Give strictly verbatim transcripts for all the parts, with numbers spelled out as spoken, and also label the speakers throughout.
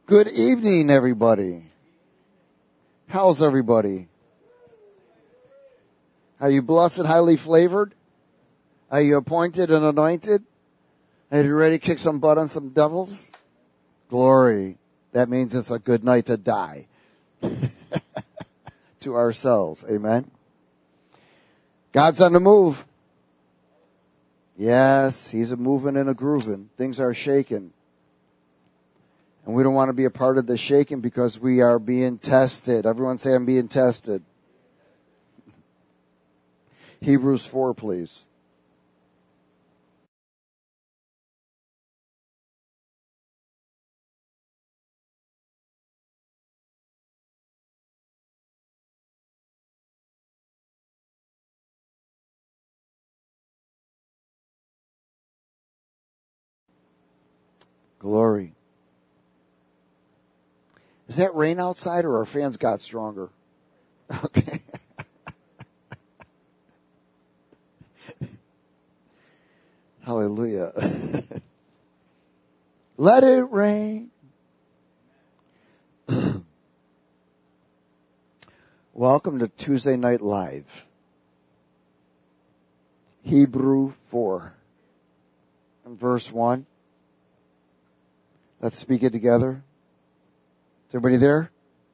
Speaker 1: Good evening, everybody. How's everybody? Are you blessed, highly flavored? Are you appointed and anointed? Are you ready to kick some butt on some devils? Glory. That means it's a good night to die. To ourselves. Amen. God's on the move. Yes, He's a moving and a grooving. Things are shaking. And we don't want to be a part of the shaking because we are being tested. Everyone say, I'm being tested. Hebrews four, please. Glory. Is that rain outside or our fans got stronger? Okay. Hallelujah. Let it rain. Welcome to Tuesday Night Live. Hebrew four. And verse one. Let's speak it together. Is everybody there?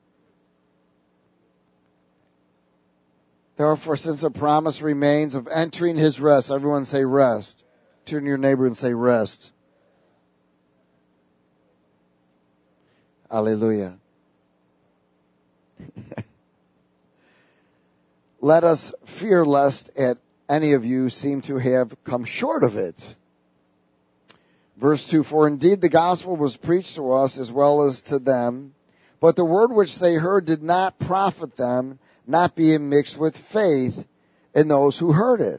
Speaker 1: Therefore, since a promise remains of entering His rest, everyone say rest. Turn to your neighbor and say rest. Hallelujah. Let us fear lest at any of you seem to have come short of it. Verse two, for indeed the gospel was preached to us as well as to them, but the word which they heard did not profit them, not being mixed with faith in those who heard it.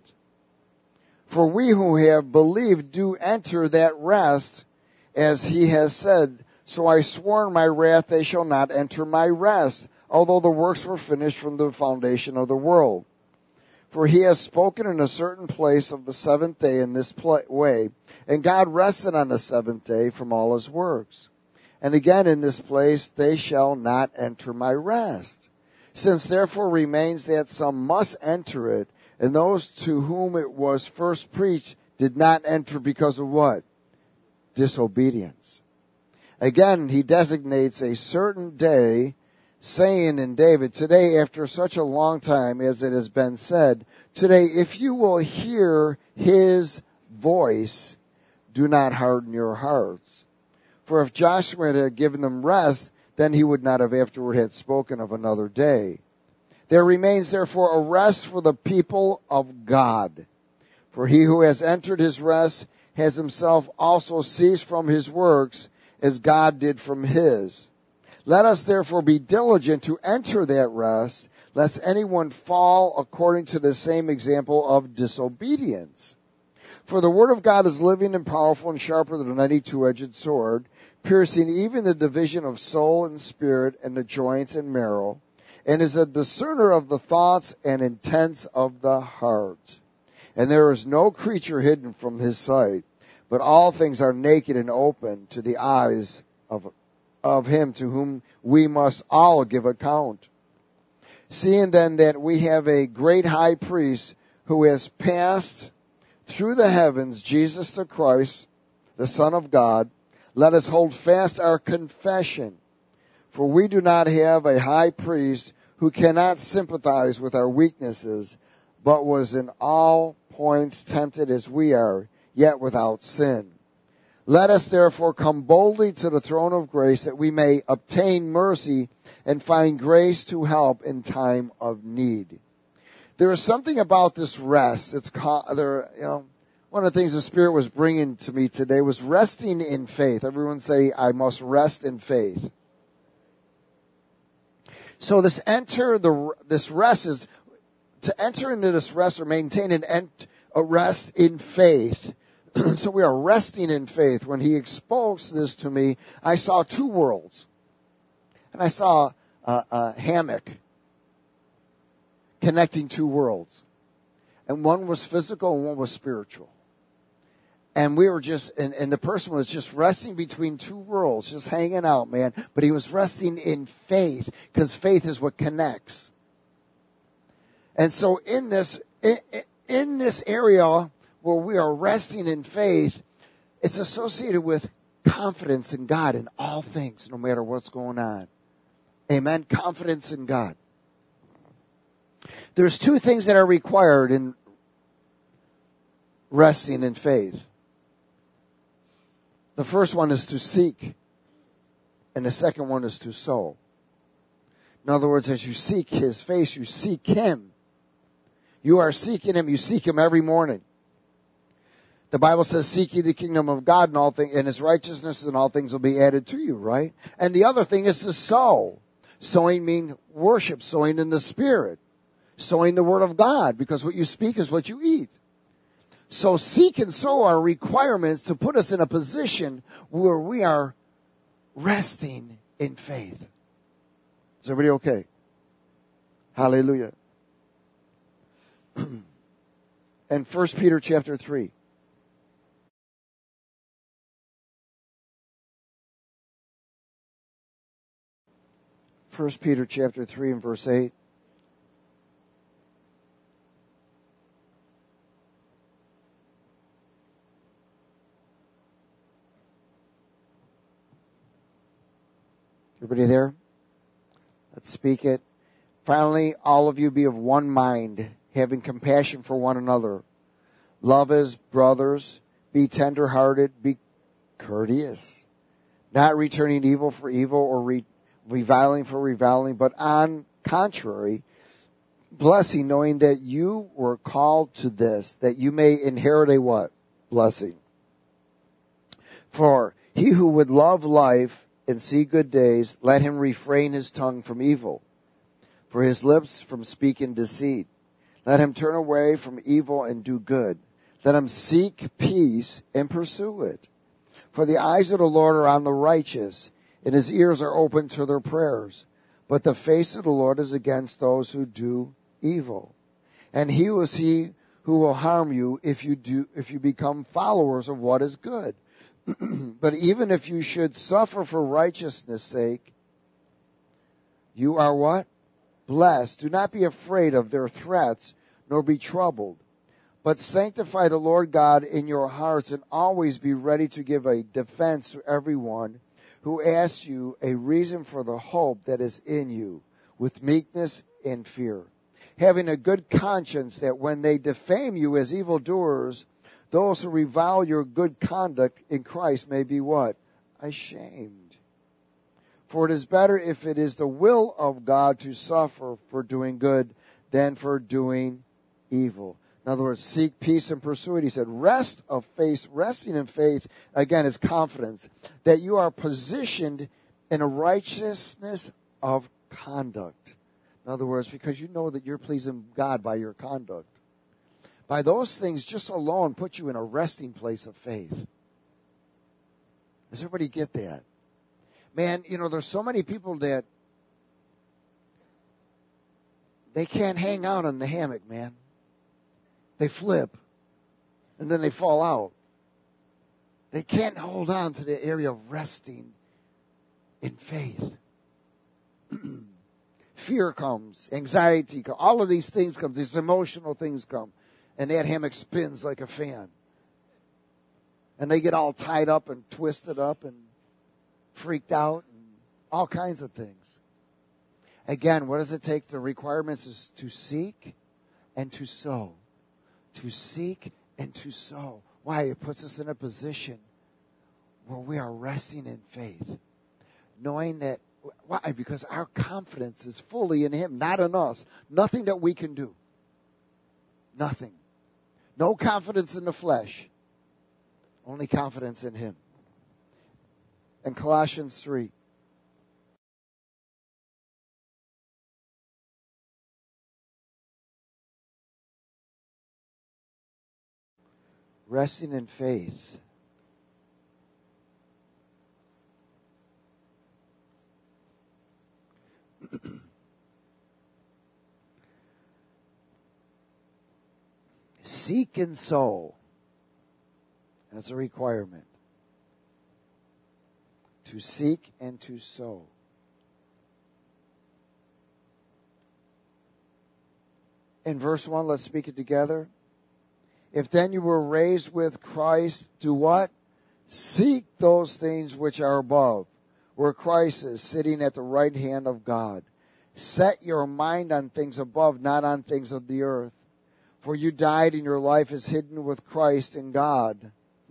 Speaker 1: For we who have believed do enter that rest, as He has said, so I swore in my wrath they shall not enter my rest, although the works were finished from the foundation of the world. For He has spoken in a certain place of the seventh day in this way, and God rested on the seventh day from all His works. And again in this place, they shall not enter my rest. Since therefore remains that some must enter it, and those to whom it was first preached did not enter because of what? Disobedience. Again, He designates a certain day, saying in David, today after such a long time as it has been said, today if you will hear His voice, do not harden your hearts. For if Joshua had given them rest, then he would not have afterward had spoken of another day. There remains therefore a rest for the people of God. For he who has entered his rest has himself also ceased from his works, as God did from his. Let us therefore be diligent to enter that rest, lest anyone fall according to the same example of disobedience. For the word of God is living and powerful and sharper than any two-edged sword, piercing even the division of soul and spirit and the joints and marrow, and is a discerner of the thoughts and intents of the heart. And there is no creature hidden from His sight, but all things are naked and open to the eyes of, of Him to whom we must all give account. Seeing then that we have a great high priest who has passed through the heavens, Jesus the Christ, the Son of God, let us hold fast our confession. For we do not have a high priest who cannot sympathize with our weaknesses, but was in all points tempted as we are, yet without sin. Let us therefore come boldly to the throne of grace, that we may obtain mercy and find grace to help in time of need. There is something about this rest. It's called, there, you know, one of the things the Spirit was bringing to me today was resting in faith. Everyone say, I must rest in faith. So this enter the this rest is to enter into this rest or maintain an ent, a rest in faith. So we are resting in faith. When He exposed this to me, I saw two worlds, and I saw a, a hammock connecting two worlds, and one was physical and one was spiritual. And we were just, and, and the person was just resting between two worlds, just hanging out, man. But he was resting in faith, because faith is what connects. And so in this, in, in this area where we are resting in faith, it's associated with confidence in God in all things, no matter what's going on. Amen. Confidence in God. There's two things that are required in resting in faith. The first one is to seek, and the second one is to sow. In other words, as you seek His face, you seek Him. You are seeking Him. You seek Him every morning. The Bible says, seek ye the kingdom of God and all things, and His righteousness, and all things will be added to you, right? And the other thing is to sow. Sowing means worship, sowing in the Spirit, sowing the Word of God, because what you speak is what you eat. So seek and sow are requirements to put us in a position where we are resting in faith. Is everybody okay? Hallelujah. And First Peter chapter three. First Peter chapter three and verse eight. Everybody there? Let's speak it. Finally, all of you be of one mind, having compassion for one another. Love as brothers. Be tender-hearted. Be courteous. Not returning evil for evil or re- reviling for reviling, but on contrary, blessing, knowing that you were called to this, that you may inherit a what? Blessing. For he who would love life and see good days, let him refrain his tongue from evil, for his lips from speaking deceit. Let him turn away from evil and do good. Let him seek peace and pursue it. For the eyes of the Lord are on the righteous, and His ears are open to their prayers. But the face of the Lord is against those who do evil. And he was he who will harm you if you do, if you become followers of what is good. But even if you should suffer for righteousness' sake, you are what? Blessed. Do not be afraid of their threats, nor be troubled. But sanctify the Lord God in your hearts, and always be ready to give a defense to everyone who asks you a reason for the hope that is in you, with meekness and fear. Having a good conscience, that when they defame you as evildoers, those who revile your good conduct in Christ may be what? Ashamed. For it is better if it is the will of God to suffer for doing good than for doing evil. In other words, seek peace and pursue it. He said, rest of faith, resting in faith, again, is confidence that you are positioned in a righteousness of conduct. In other words, because you know that you're pleasing God by your conduct. By those things just alone put you in a resting place of faith. Does everybody get that? Man, you know, there's so many people that they can't hang out on the hammock, man. They flip, and then they fall out. They can't hold on to the area of resting in faith. Fear comes, anxiety comes, all of these things come, these emotional things come. And that hammock spins like a fan. And they get all tied up and twisted up and freaked out and all kinds of things. Again, what does it take? The requirements is to seek and to sow. To seek and to sow. Why? It puts us in a position where we are resting in faith. Knowing that, why? Because our confidence is fully in Him, not in us. Nothing that we can do. Nothing. No confidence in the flesh. Only confidence in Him. And Colossians three. Resting in faith. Seek and sow. That's a requirement. To seek and to sow. In verse one, let's speak it together. If then you were raised with Christ, do what? Seek those things which are above, where Christ is sitting at the right hand of God. Set your mind on things above, not on things of the earth. For you died, and your life is hidden with Christ in God.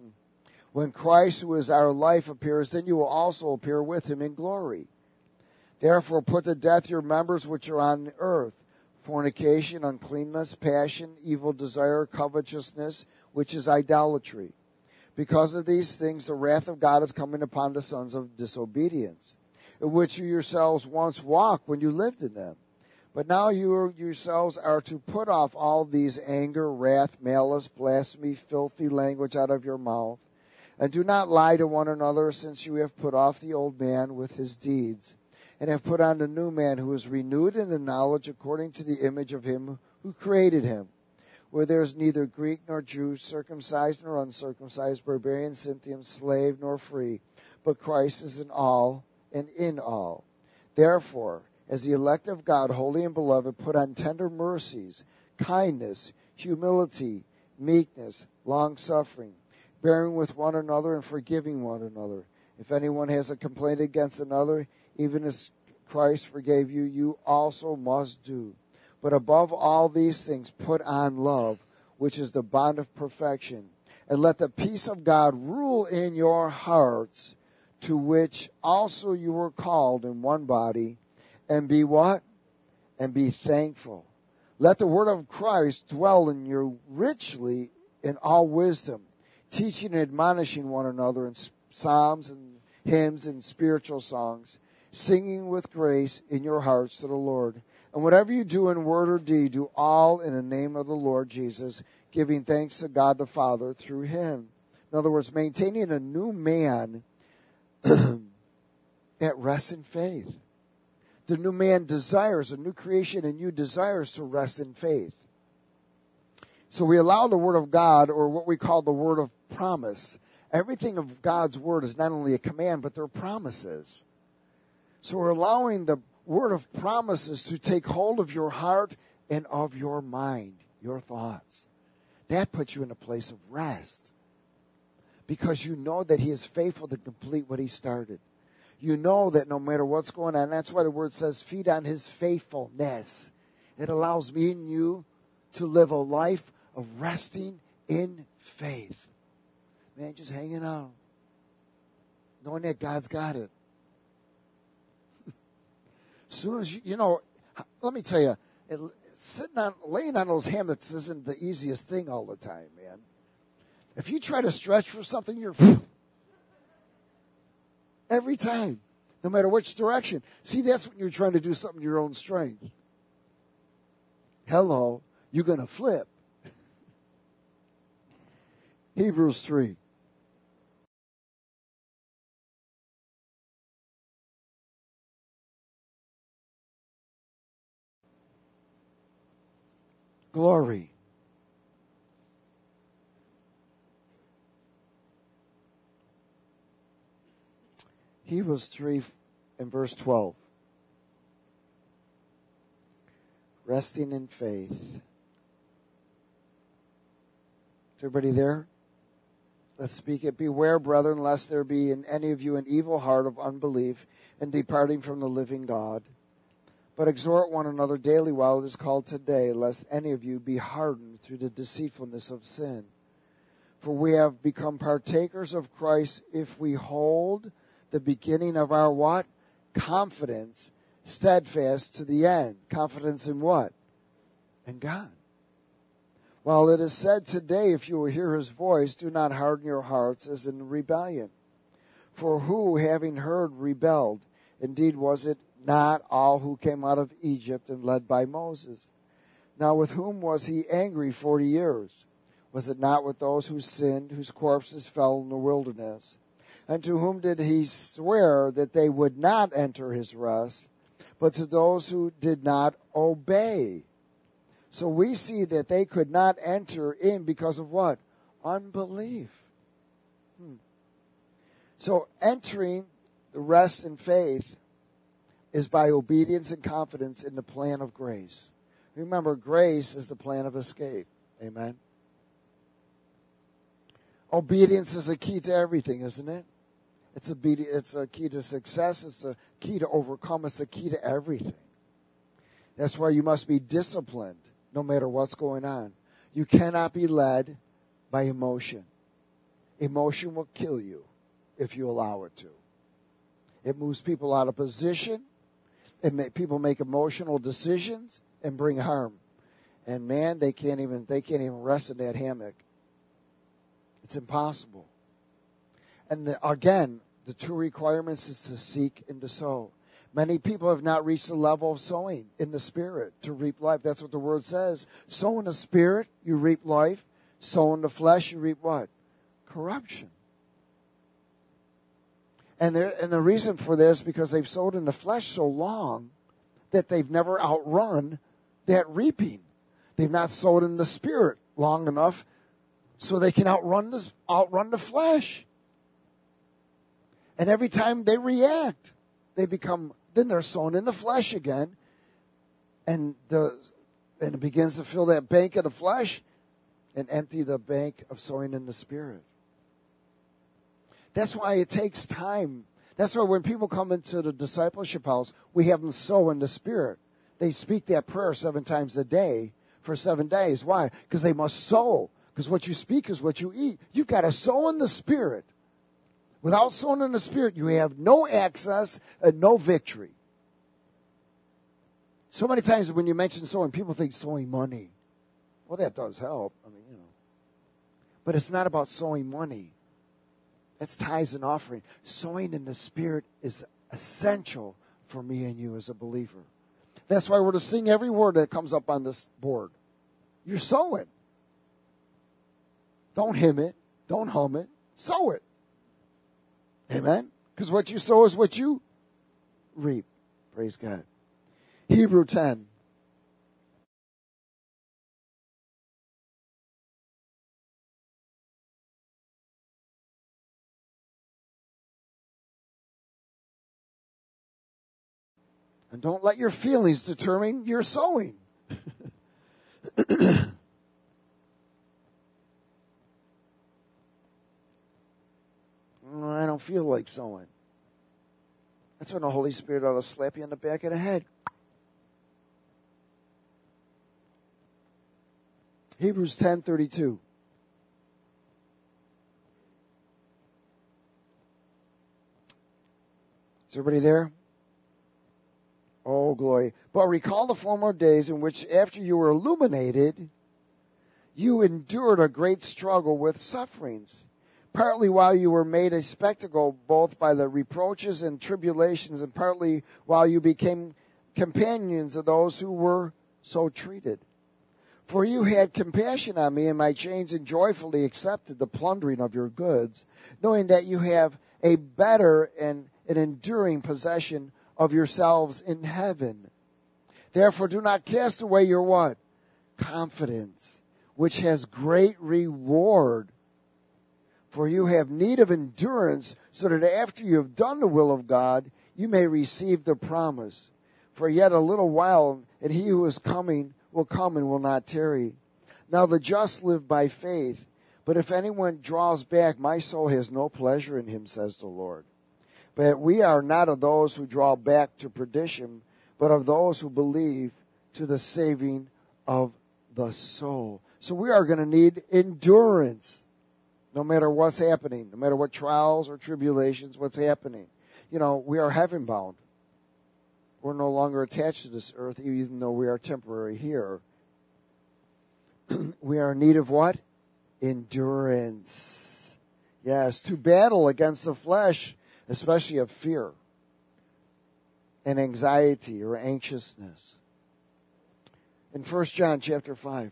Speaker 1: When Christ, who is our life, appears, then you will also appear with him in glory. Therefore put to death your members which are on earth, fornication, uncleanness, passion, evil desire, covetousness, which is idolatry. Because of these things the wrath of God is coming upon the sons of disobedience, in which you yourselves once walked when you lived in them. But now you yourselves are to put off all these: anger, wrath, malice, blasphemy, filthy language out of your mouth. And do not lie to one another, since you have put off the old man with his deeds, and have put on the new man, who is renewed in the knowledge according to the image of him who created him, where there is neither Greek nor Jew, circumcised nor uncircumcised, barbarian, Scythian, slave nor free, but Christ is in all and in all. Therefore, as the elect of God, holy and beloved, put on tender mercies, kindness, humility, meekness, long-suffering, bearing with one another and forgiving one another. If anyone has a complaint against another, even as Christ forgave you, you also must do. But above all these things, put on love, which is the bond of perfection. And let the peace of God rule in your hearts, to which also you were called in one body. And be what? And be thankful. Let the word of Christ dwell in you richly in all wisdom, teaching and admonishing one another in psalms and hymns and spiritual songs, singing with grace in your hearts to the Lord. And whatever you do in word or deed, do all in the name of the Lord Jesus, giving thanks to God the Father through him. In other words, maintaining a new man that rests in faith. The new man desires, a new creation in you desires to rest in faith. So we allow the Word of God, or what we call the Word of promise. Everything of God's Word is not only a command, but they're promises. So we're allowing the Word of promises to take hold of your heart and of your mind, your thoughts. That puts you in a place of rest, because you know that he is faithful to complete what he started. You know that no matter what's going on, that's why the Word says, feed on his faithfulness. It allows me and you to live a life of resting in faith. Man, just hanging out, knowing that God's got it. As soon as you, you know, let me tell you, it, sitting on, laying on those hammocks isn't the easiest thing all the time, man. If you try to stretch for something, you're every time, no matter which direction. See, that's when you're trying to do something your own strength. Hello, you're going to flip. Hebrews three. Glory. Hebrews three and verse twelve. Resting in faith. Is everybody there? Let's speak it. Beware, brethren, lest there be in any of you an evil heart of unbelief and departing from the living God. But exhort one another daily while it is called today, lest any of you be hardened through the deceitfulness of sin. For we have become partakers of Christ if we hold the beginning of our what? Confidence steadfast to the end. Confidence in what? In God. While it is said today, if you will hear his voice, do not harden your hearts as in rebellion. For who, having heard, rebelled? Indeed, was it not all who came out of Egypt and led by Moses? Now with whom was he angry forty years? Was it not with those who sinned, whose corpses fell in the wilderness? And to whom did he swear that they would not enter his rest, but to those who did not obey? So we see that they could not enter in because of what? Unbelief. Hmm. So entering the rest in faith is by obedience and confidence in the plan of grace. Remember, grace is the plan of escape. Amen. Obedience is a key to everything, isn't it? It's a, it's a key to success. It's a key to overcome. It's a key to everything. That's why you must be disciplined no matter what's going on. You cannot be led by emotion. Emotion will kill you if you allow it to. It moves people out of position. It may, people make emotional decisions and bring harm. And man, they can't even they can't even rest in that hammock. It's impossible. And the, again, the two requirements is to seek and to sow. Many people have not reached the level of sowing in the Spirit to reap life. That's what the Word says. Sow in the Spirit, you reap life. Sow in the flesh, you reap what? Corruption. And, and the reason for this is because they've sowed in the flesh so long that they've never outrun that reaping. They've not sowed in the Spirit long enough so they can outrun the, outrun the flesh. And every time they react, they become, then they're sown in the flesh again. And the and it begins to fill that bank of the flesh and empty the bank of sowing in the Spirit. That's why it takes time. That's why when people come into the discipleship house, we have them sow in the Spirit. They speak that prayer seven times a day for seven days. Why? Because they must sow. Because what you speak is what you eat. You've got to sow in the Spirit. Without sowing in the Spirit, you have no access and no victory. So many times when you mention sowing, people think sowing money. Well, that does help. I mean, you know. But it's not about sowing money. That's tithes and offering. Sowing in the Spirit is essential for me and you as a believer. That's why we're to sing every word that comes up on this board. You're sowing. Don't hymn it. Don't hum it. Sow it. Amen? Because what you sow is what you reap. Praise God. Hebrew ten. And don't let your feelings determine your sowing. I don't feel like sowing. That's when the Holy Spirit ought to slap you on the back of the head. Hebrews ten thirty-two. Is everybody there? Oh, glory. But recall the former days in which after you were illuminated, you endured a great struggle with sufferings, partly while you were made a spectacle both by the reproaches and tribulations, and partly while you became companions of those who were so treated. For you had compassion on me in my chains and joyfully accepted the plundering of your goods, knowing that you have a better and an enduring possession of yourselves in heaven. Therefore do not cast away your what? Confidence, which has great reward. For you have need of endurance, so that after you have done the will of God, you may receive the promise. For yet a little while, and he who is coming will come and will not tarry. Now the just live by faith, but if anyone draws back, my soul has no pleasure in him, says the Lord. But we are not of those who draw back to perdition, but of those who believe to the saving of the soul. So we are going to need endurance, no matter what's happening, no matter what trials or tribulations, what's happening. You know, we are heaven bound. We're no longer attached to this earth, even though we are temporary here. We are in need of what? Endurance. Yes, to battle against the flesh, especially of fear and anxiety or anxiousness. In First John chapter five.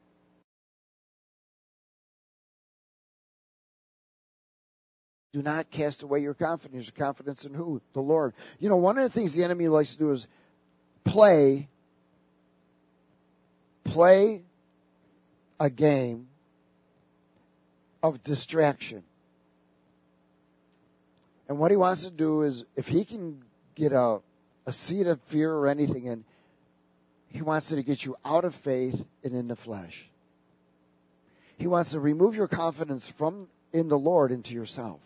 Speaker 1: Do not cast away your confidence. Your confidence in who? The Lord. You know, one of the things the enemy likes to do is play, play a game of distraction. And what he wants to do is, if he can get a, a seed of fear or anything in, he wants to get you out of faith and in the flesh. He wants to remove your confidence from in the Lord into yourself.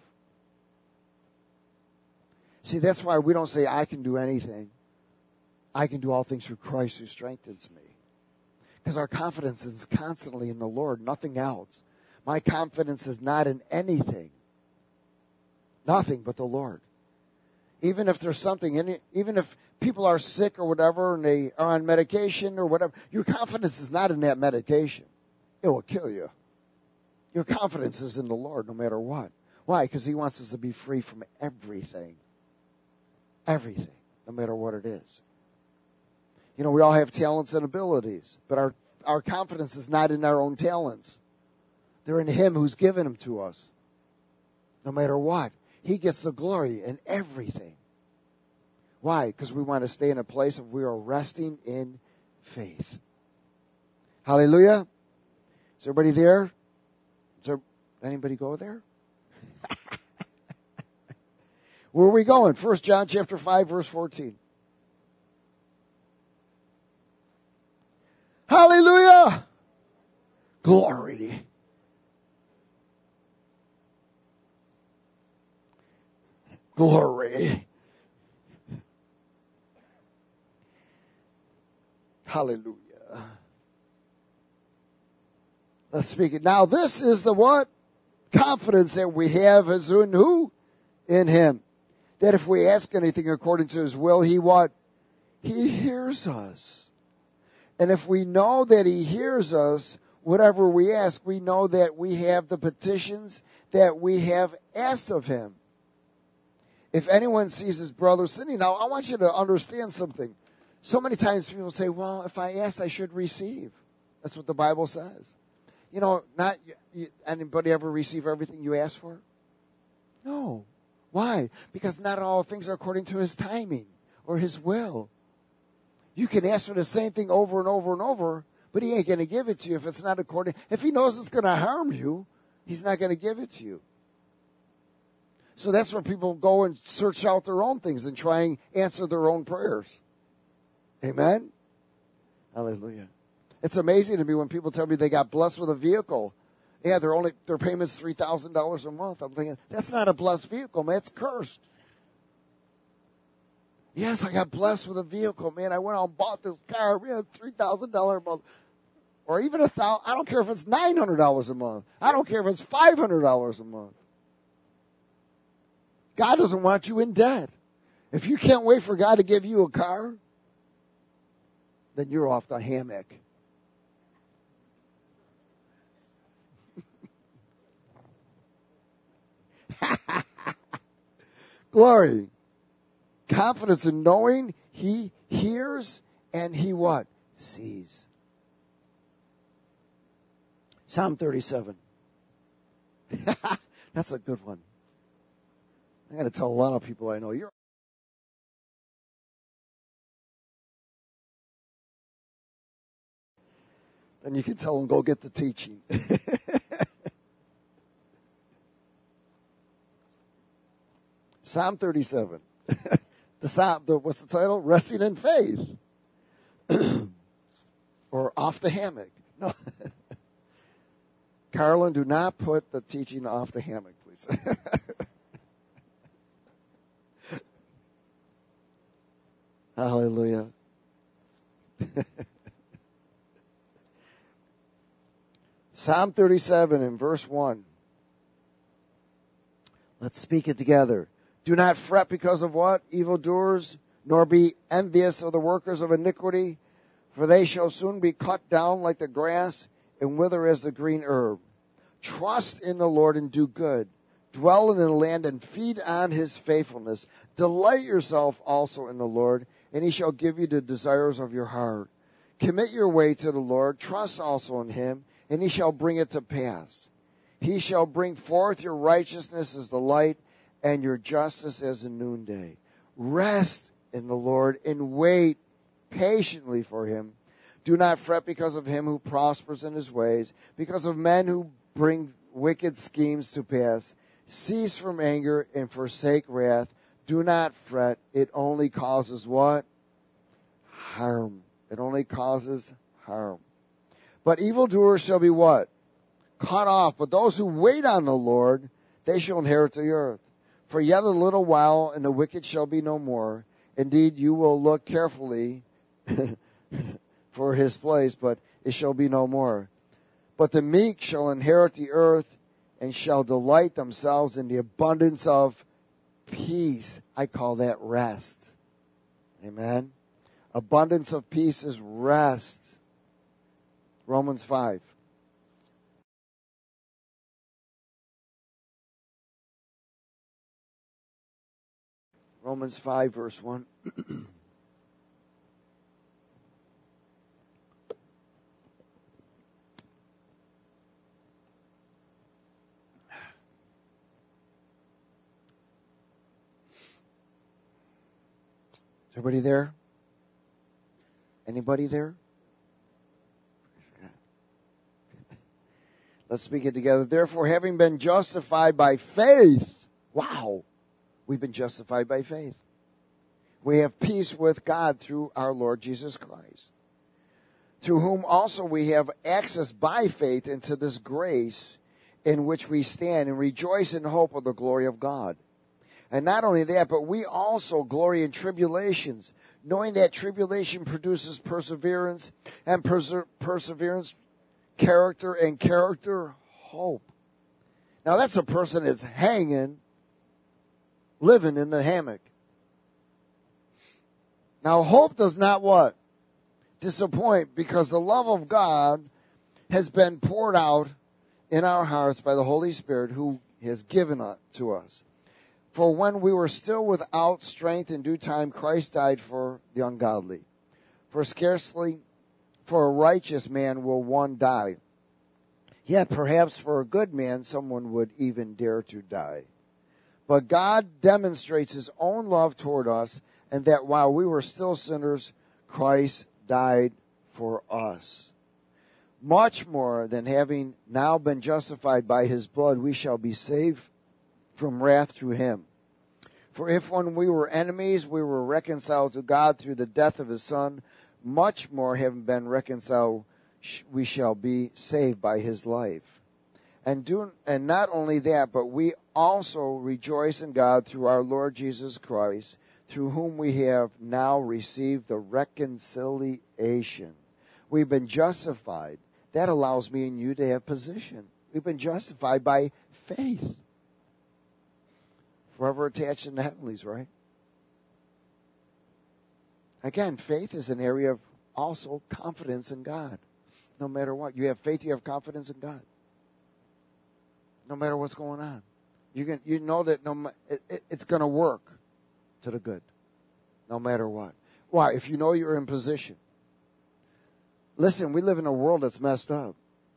Speaker 1: See, that's why we don't say, I can do anything. I can do all things through Christ who strengthens me. Because our confidence is constantly in the Lord, nothing else. My confidence is not in anything. Nothing but the Lord. Even if there's something in it, even if people are sick or whatever and they are on medication or whatever, your confidence is not in that medication. It will kill you. Your confidence is in the Lord no matter what. Why? Because he wants us to be free from everything. Everything, no matter what it is. You know, we all have talents and abilities, but our, our confidence is not in our own talents. They're in him who's given them to us. No matter what. He gets the glory in everything. Why? Because we want to stay in a place of we are resting in faith. Hallelujah. Is everybody there? Is there anybody go there? Where are we going? First John chapter five, verse fourteen. Hallelujah. Glory. Glory. Hallelujah. Let's speak it. Now this is the what? Confidence that we have is in who? In him. That if we ask anything according to his will, he what? He hears us. And if we know that he hears us, whatever we ask, we know that we have the petitions that we have asked of him. If anyone sees his brother sinning, now I want you to understand something. So many times people say, well, if I ask, I should receive. That's what the Bible says. You know, not you, anybody ever receive everything you ask for? No. Why? Because not all things are according to his timing or his will. You can ask for the same thing over and over and over, but he ain't going to give it to you if it's not according. If he knows it's going to harm you, he's not going to give it to you. So that's where people go and search out their own things and try and answer their own prayers. Amen? Hallelujah. It's amazing to me when people tell me they got blessed with a vehicle. Yeah, their only their payment's three thousand dollars a month. I'm thinking, that's not a blessed vehicle, man. It's cursed. Yes, I got blessed with a vehicle, man. I went out and bought this car. Man, it's three thousand dollars a month. Or even a thousand. I don't care if it's nine hundred dollars a month. I don't care if it's five hundred dollars a month. God doesn't want you in debt. If you can't wait for God to give you a car, then you're off the hammock. Glory. Confidence in knowing he hears and he what? Sees. Psalm thirty-seven. That's a good one. I got to tell a lot of people I know. You're Then you can tell them, go get the teaching. Psalm thirty-seven. The Psalm, the, what's the title? Resting in Faith. Or off the hammock. No. Carolyn, do not put the teaching off the hammock, please. Hallelujah. Psalm thirty-seven in verse one. Let's speak it together. Do not fret because of what? Evildoers, nor be envious of the workers of iniquity, for they shall soon be cut down like the grass and wither as the green herb. Trust in the Lord and do good. Dwell in the land and feed on his faithfulness. Delight yourself also in the Lord, and he shall give you the desires of your heart. Commit your way to the Lord. Trust also in him, and he shall bring it to pass. He shall bring forth your righteousness as the light, and your justice as the noonday. Rest in the Lord and wait patiently for him. Do not fret because of him who prospers in his ways, because of men who bring wicked schemes to pass. Cease from anger and forsake wrath. Do not fret. It only causes what? Harm. It only causes harm. But evildoers shall be what? Cut off. But those who wait on the Lord, they shall inherit the earth. For yet a little while, and the wicked shall be no more. Indeed, you will look carefully for his place, but it shall be no more. But the meek shall inherit the earth, and shall delight themselves in the abundance of peace. I call that rest. Amen. Abundance of peace is rest. Romans five. Romans five, verse one. Everybody there? Anybody there? Let's speak it together. Therefore, having been justified by faith, wow, we've been justified by faith. We have peace with God through our Lord Jesus Christ, through whom also we have access by faith into this grace in which we stand and rejoice in hope of the glory of God. And not only that, but we also glory in tribulations, knowing that tribulation produces perseverance, and perse- perseverance, character, and character, hope. Now that's a person that's hanging, living in the hammock. Now hope does not what? Disappoint, because the love of God has been poured out in our hearts by the Holy Spirit who has given it to us. For when we were still without strength in due time, Christ died for the ungodly. For scarcely for a righteous man will one die. Yet perhaps for a good man someone would even dare to die. But God demonstrates his own love toward us, and that while we were still sinners, Christ died for us. Much more than having now been justified by his blood, we shall be saved from wrath through him. For if when we were enemies, we were reconciled to God through the death of his Son, much more having been reconciled, we shall be saved by his life. And do and not only that, but we also rejoice in God through our Lord Jesus Christ, through whom we have now received the reconciliation. We've been justified. That allows me and you to have position. We've been justified by faith. Forever attached in the heavenlies, right? Again, faith is an area of also confidence in God. No matter what. You have faith, you have confidence in God. No matter what's going on. You can, you know that no, it, it, it's going to work to the good. No matter what. Why? If you know you're in position. Listen, we live in a world that's messed up.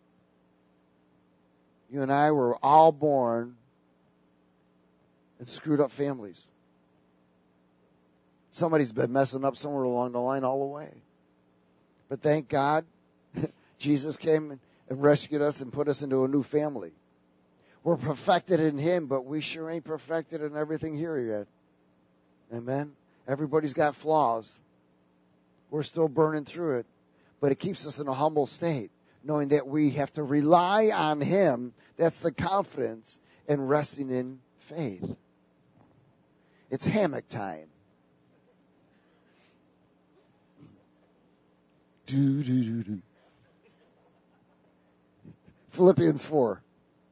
Speaker 1: You and I were all born and screwed up families. Somebody's been messing up somewhere along the line all the way. But thank God, Jesus came and rescued us and put us into a new family. We're perfected in him, but we sure ain't perfected in everything here yet. Amen? Everybody's got flaws. We're still burning through it. But it keeps us in a humble state, knowing that we have to rely on him. That's the confidence in resting in faith. It's hammock time. Do, do, do, do. Philippians four.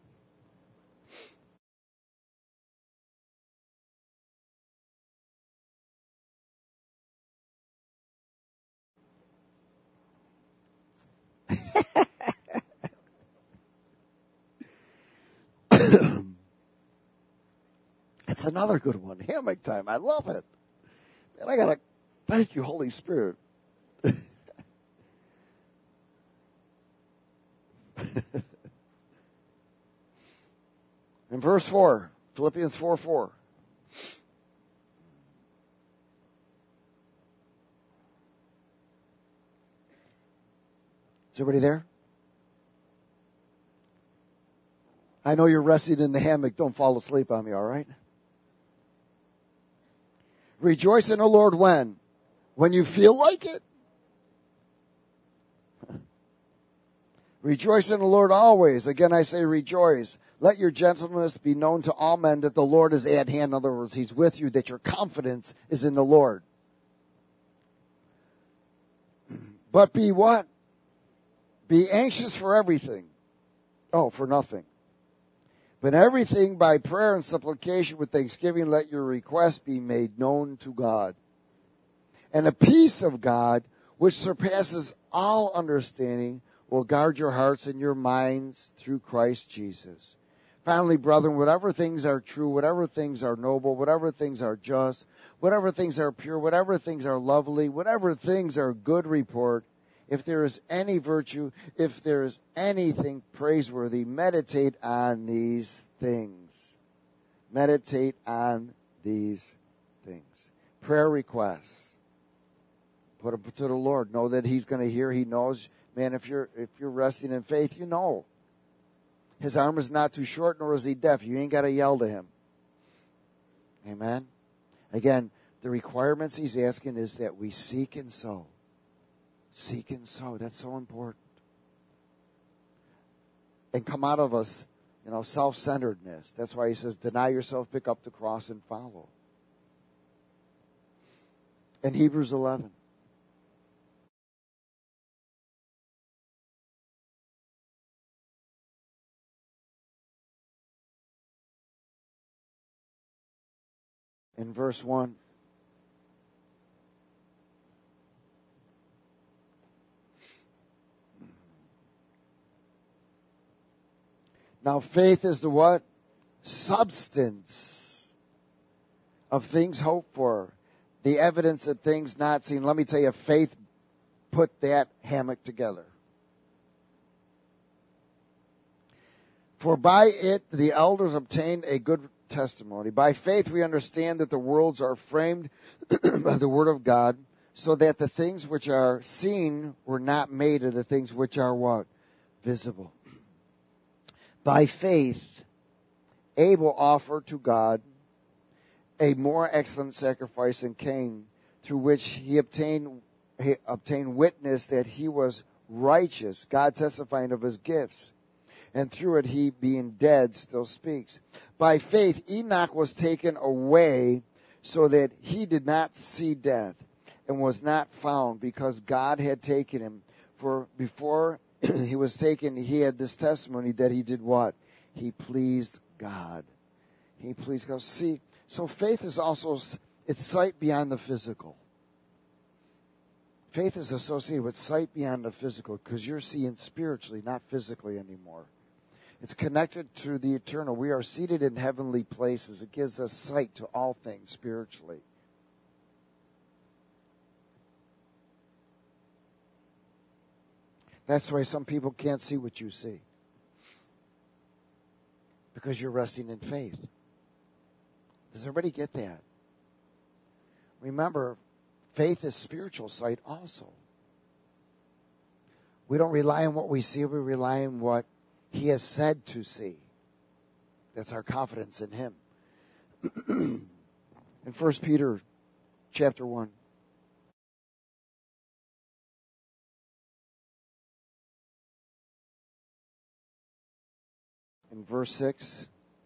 Speaker 1: It's another good one. Hammock time. I love it. And I got to thank you, Holy Spirit. In verse four, Philippians four four. Is everybody there? I know you're resting in the hammock. Don't fall asleep on me, all right? Rejoice in the Lord when? When you feel like it. Rejoice in the Lord always. Again, I say rejoice. Let your gentleness be known to all men that the Lord is at hand. In other words, He's with you, that your confidence is in the Lord. But be what? Be anxious for everything. Oh, for nothing. But everything by prayer and supplication with thanksgiving, let your requests be made known to God. And the peace of God, which surpasses all understanding, will guard your hearts and your minds through Christ Jesus. Finally, brethren, whatever things are true, whatever things are noble, whatever things are just, whatever things are pure, whatever things are lovely, whatever things are good report, if there is any virtue, if there is anything praiseworthy, meditate on these things. Meditate on these things. Prayer requests. Put them to the Lord. Know that He's going to hear. He knows. Man, if you're if you're resting in faith, you know. His arm is not too short, nor is He deaf. You ain't got to yell to Him. Amen? Again, the requirements He's asking is that we seek and sow. Seek and sow. That's so important. And come out of us, you know, self-centeredness. That's why He says, deny yourself, pick up the cross, and follow. In Hebrews eleven. In verse one. Now faith is the what? Substance of things hoped for. The evidence of things not seen. Let me tell you, faith put that hammock together. For by it the elders obtained a good testimony. By faith we understand that the worlds are framed by the word of God, so that the things which are seen were not made of the things which are what? Visible. By faith, Abel offered to God a more excellent sacrifice than Cain, through which he obtained he obtained witness that he was righteous, God testifying of his gifts. And through it he, being dead, still speaks. By faith, Enoch was taken away so that he did not see death, and was not found, because God had taken him. For before he was taken, he had this testimony that he did what? He pleased God. He pleased God. See, so faith is also, it's sight beyond the physical. Faith is associated with sight beyond the physical, because you're seeing spiritually, not physically anymore. It's connected to the eternal. We are seated in heavenly places. It gives us sight to all things spiritually. That's why some people can't see what you see. Because you're resting in faith. Does everybody get that? Remember, faith is spiritual sight also. We don't rely on what we see. We rely on what He has said to see. That's our confidence in Him. In First Peter chapter one. In verse six.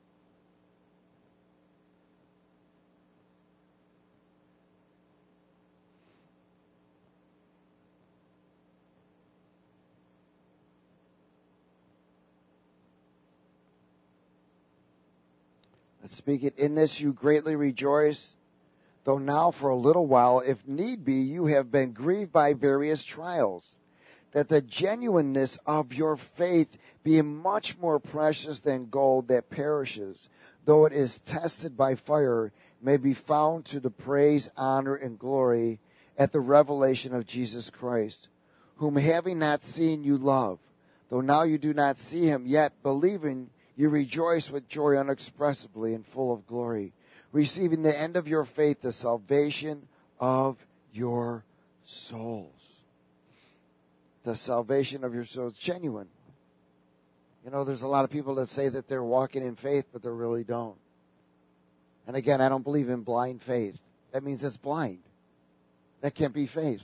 Speaker 1: Let's speak it. In this you greatly rejoice, though now for a little while, if need be, you have been grieved by various trials, that the genuineness of your faith, being much more precious than gold that perishes, though it is tested by fire, may be found to the praise, honor, and glory at the revelation of Jesus Christ, whom having not seen you love, though now you do not see him, yet believing you rejoice with joy inexpressibly and full of glory, receiving the end of your faith, the salvation of your souls. The salvation of your souls, genuine. You know, there's a lot of people that say that they're walking in faith, but they really don't. And again, I don't believe in blind faith. That means it's blind. That can't be faith.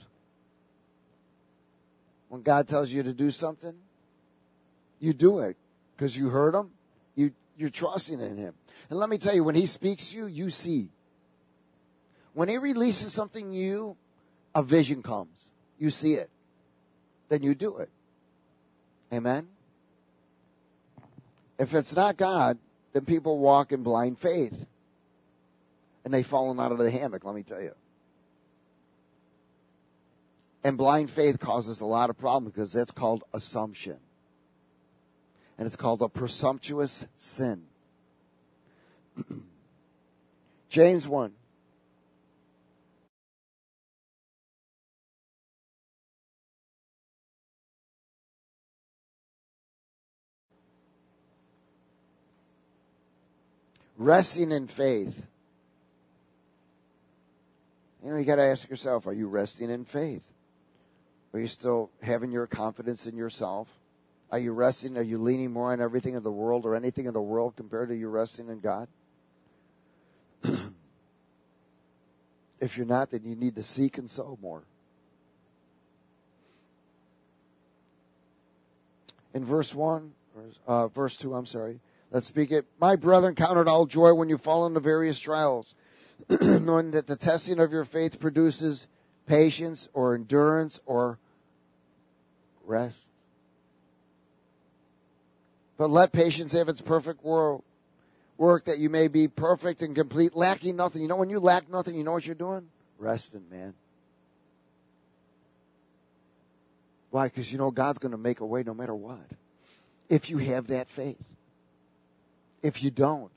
Speaker 1: When God tells you to do something, you do it because you heard him. You, you're trusting in him. And let me tell you, when he speaks to you, you see. When he releases something new, a vision comes. You see it. Then you do it. Amen? If it's not God, then people walk in blind faith. And they've fallen out of the hammock, let me tell you. And blind faith causes a lot of problems because that's called assumption. And it's called a presumptuous sin. James one. Resting in faith. You know, you got to ask yourself, are you resting in faith? Are you still having your confidence in yourself? Are you resting? Are you leaning more on everything in the world or anything in the world compared to you resting in God? If you're not, then you need to seek and sow more. In verse one, uh, verse two, I'm sorry. Let's speak it. My brethren, count it all joy when you fall into various trials, knowing that the testing of your faith produces patience or endurance or rest. But let patience have its perfect work, work that you may be perfect and complete, lacking nothing. You know, when you lack nothing, you know what you're doing? Resting, man. Why? Because you know God's going to make a way no matter what. If you have that faith. If you don't,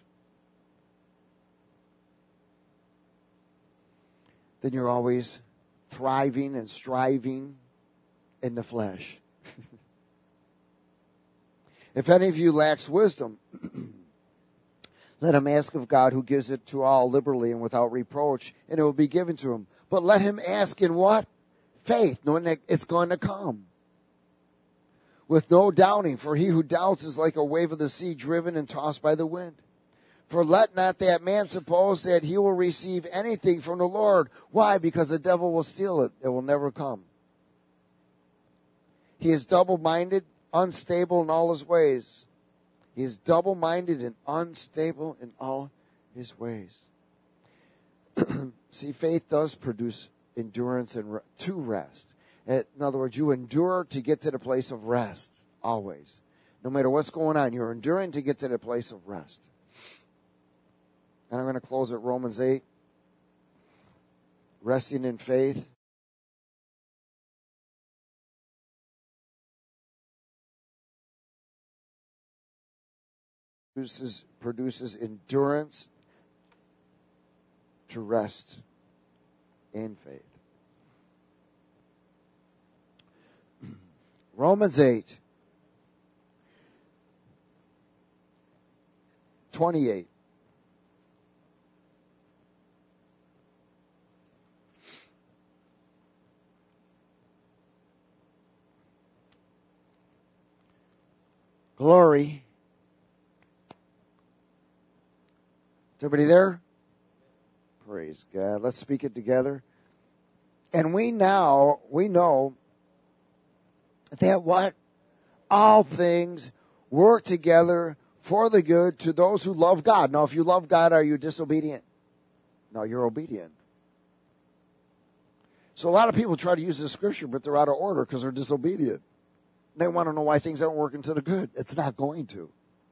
Speaker 1: then you're always thriving and striving in the flesh. If any of you lacks wisdom, let him ask of God, who gives it to all liberally and without reproach, and it will be given to him. But let him ask in what? Faith, knowing that it's going to come. With no doubting, for he who doubts is like a wave of the sea driven and tossed by the wind. For let not that man suppose that he will receive anything from the Lord. Why? Because the devil will steal it. It will never come. He is double-minded, unstable in all his ways. He is double-minded and unstable in all his ways. See, faith does produce endurance and re- to rest. In other words, you endure to get to the place of rest, always. No matter what's going on, you're enduring to get to the place of rest. And I'm going to close at Romans eight. Resting in faith. Produces, produces endurance to rest in faith. Romans eight, twenty-eight. Glory. Is everybody there? Praise God. Let's speak it together. And we now, we know that what? All things work together for the good to those who love God. Now, if you love God, are you disobedient? No, you're obedient. So a lot of people try to use the scripture, but they're out of order because they're disobedient. They want to know why things aren't working to the good. It's not going to.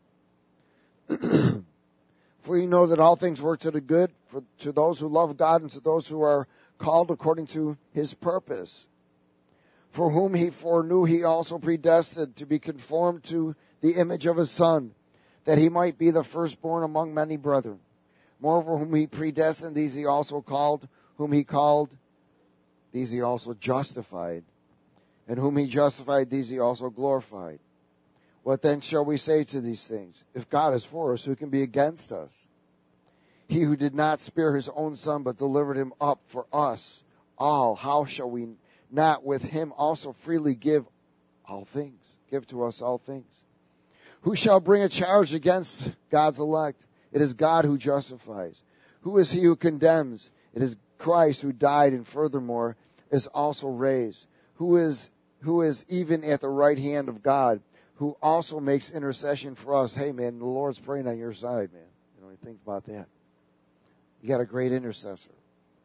Speaker 1: For you know that all things work to the good for, to those who love God and to those who are called according to his purpose. For whom he foreknew, he also predestined to be conformed to the image of his Son, that he might be the firstborn among many brethren. Moreover, whom he predestined, these he also called. Whom he called, these he also justified. And whom he justified, these he also glorified. What then shall we say to these things? If God is for us, who can be against us? He who did not spare his own Son, but delivered him up for us all, how shall we not with him also freely give all things? Give to us all things. Who shall bring a charge against God's elect? It is God who justifies. Who is he who condemns? It is Christ who died and furthermore is also raised. Who is, who is even at the right hand of God, who also makes intercession for us. Hey man, the Lord's praying on your side, man. You know, think about that. You got a great intercessor.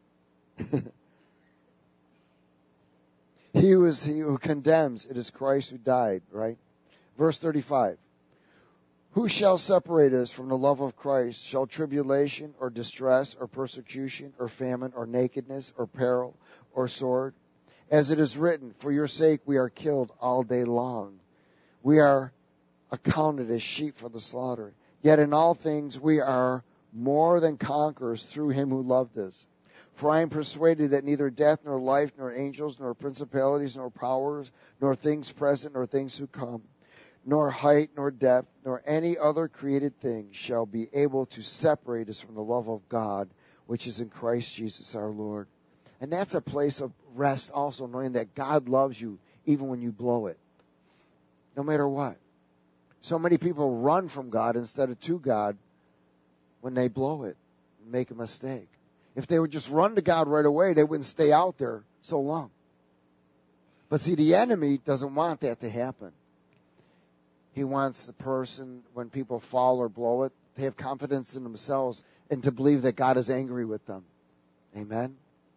Speaker 1: He who is he who condemns, it is Christ who died, right? Verse thirty-five. Who shall separate us from the love of Christ? Shall tribulation or distress or persecution or famine or nakedness or peril or sword? As it is written, for your sake we are killed all day long. We are accounted as sheep for the slaughter. Yet in all things we are more than conquerors through him who loved us. For I am persuaded that neither death, nor life, nor angels, nor principalities, nor powers, nor things present, nor things to come, nor height, nor depth, nor any other created thing shall be able to separate us from the love of God, which is in Christ Jesus our Lord. And that's a place of rest also, knowing that God loves you even when you blow it. No matter what. So many people run from God instead of to God when they blow it and make a mistake. If they would just run to God right away, they wouldn't stay out there so long. But see, the enemy doesn't want that to happen. He wants the person, when people fall or blow it, to have confidence in themselves and to believe that God is angry with them. Amen?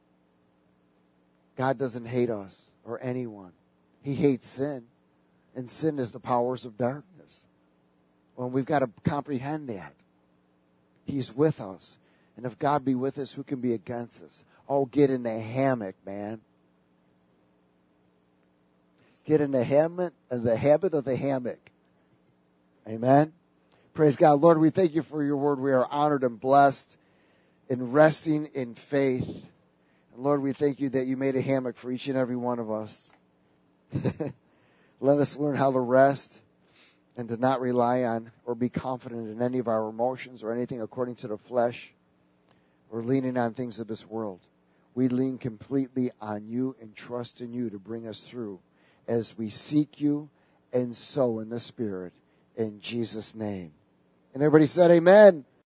Speaker 1: God doesn't hate us or anyone. He hates sin. And sin is the powers of darkness. Well, we've got to comprehend that. He's with us. And if God be with us, who can be against us? Oh, get in the hammock, man. Get in the hammock, the habit of the hammock. Amen. Praise God. Lord, we thank you for your word. We are honored and blessed in resting in faith. And Lord, we thank you that you made a hammock for each and every one of us. Let us learn how to rest and to not rely on or be confident in any of our emotions or anything according to the flesh or leaning on things of this world. We lean completely on you and trust in you to bring us through as we seek you and sow in the Spirit. In Jesus' name. And everybody said amen.